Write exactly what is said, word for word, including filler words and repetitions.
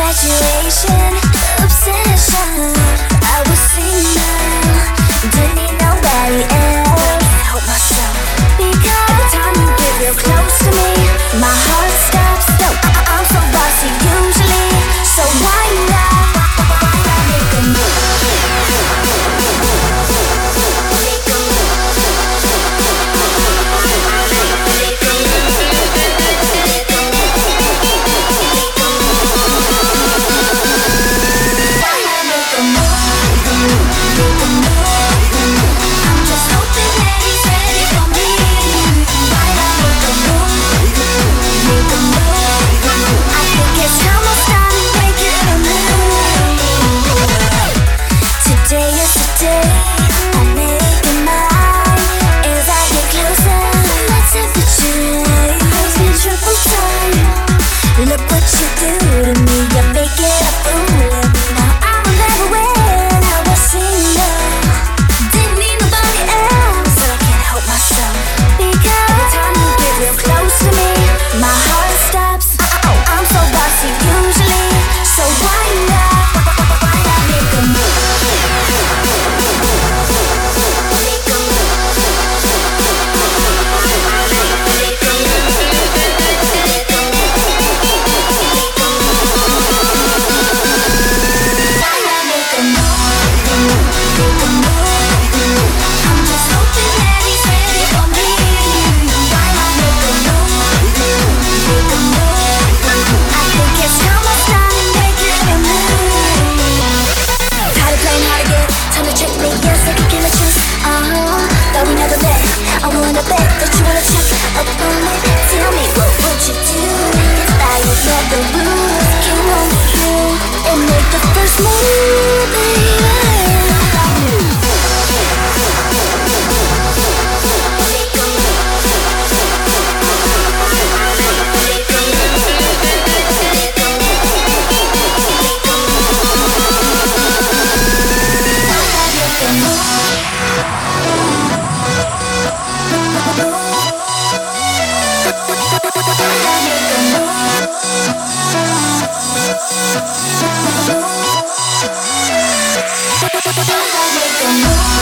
infatuation, obsession. I was single, didn't need nobody else. Can't help myself because every time you get real close to me, my heart stops. No, I- I'm so bossy usually, so why not? Why not make a move? Make a move. Look what you do to me, you make it a fool of me. Now I will never win, I was single, didn't need nobody else, but I can't help myself because every time you get real close to me, my heart stops. I'm so bossy usually, so why not? Why not make a move? Make a move. Make a move. I wanna bet that you wanna check up on me. Tell me what would you do if I had the rules came on you and make the first move, baby. Make a move.